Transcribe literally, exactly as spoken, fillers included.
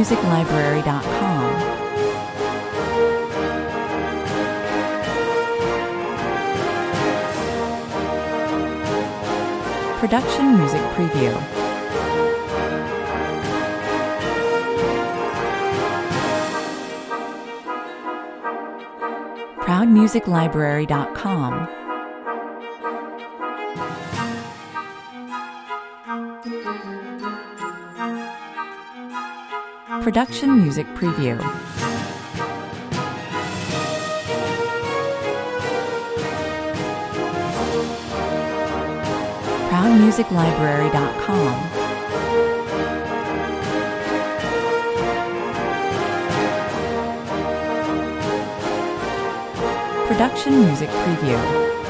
music library dot com. Production Music Preview. proud music library dot com. Production Music Preview. proud music library dot com. Production Music Preview.